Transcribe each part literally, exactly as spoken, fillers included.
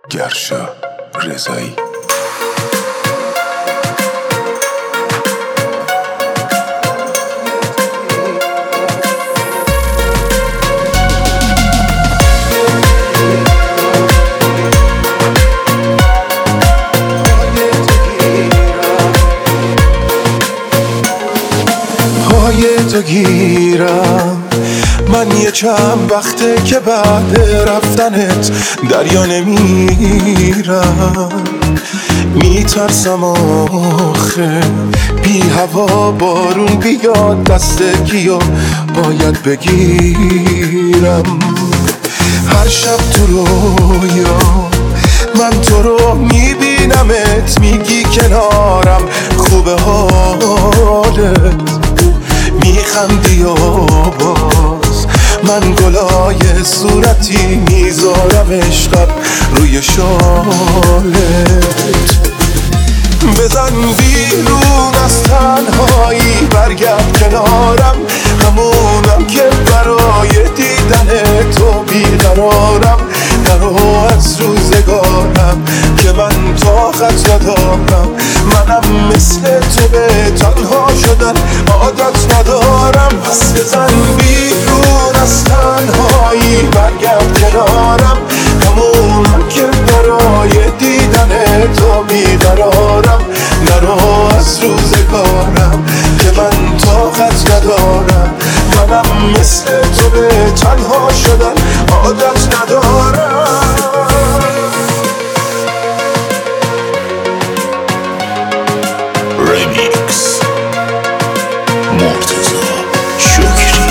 گرشا رضایی. پای تو گیرم من یه چند وقته که بعد رفتنت دریا نمیرم، میترسم آخه بی هوا بارون بیاد دست کیو باید بگیرم. هر شب تو رویا من تو رو میبینمت، میگی کنارم خوبه حالت، میخندی و باز من گلای صورتی میذارم عشقت روی شالت. بزن بیرون از تنهایی برگرد کنارم، همونم که برای دیدن تو بیقرارم. نرو از روزگارم که من طاقت ندارم، منم مثل تو به تنها شدن عادت ندارم. پس بزن بیرون از تنهایی برگرد کنارم، همونم که برای دیدن تو بیقرارم. نرو از روزگارم که من طاقت ندارم، منم مثل تو به تنها شدن عادت ندارم. ریمیکس مرتضی شکری.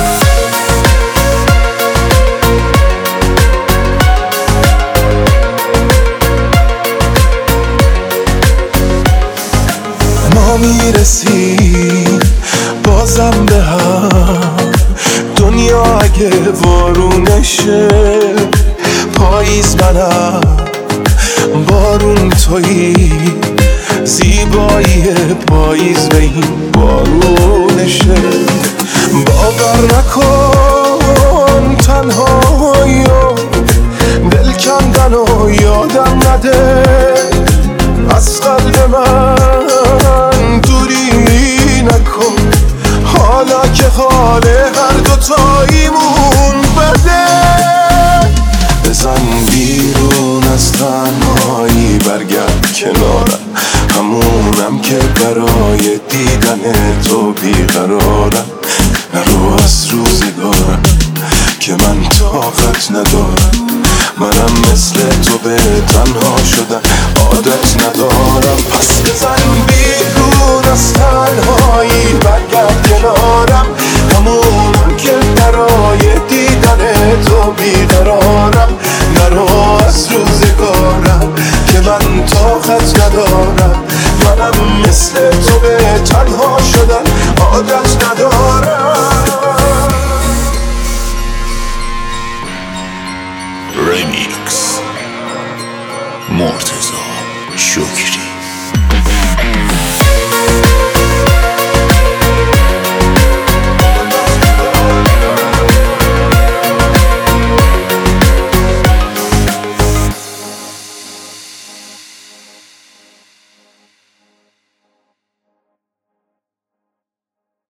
ما میرسیم بازم به هم، دنیا اگه وارونشه پاییز منم، بارون تویی، زیبایی پاییز به این بارونشه. باور نکن تنهایی و دل کندن و یادم نده از قلب من دوری نکن، حالا که حال هر دوتاییمون بده. بزن بیرون از تنهایی برگرد کنارم، همونم که برای دیدن تو بیقرارم. نرو از روزگارم که من طاقت ندارم، منم مثل تو به تنها شدن عادت ندارم. پس بزن بیرون از تنهایی برگرد کنارم، همونم که برای دیدن تو بیقرارم. نرو از روزگارم که من طاقت ندارم، منم مثل تو به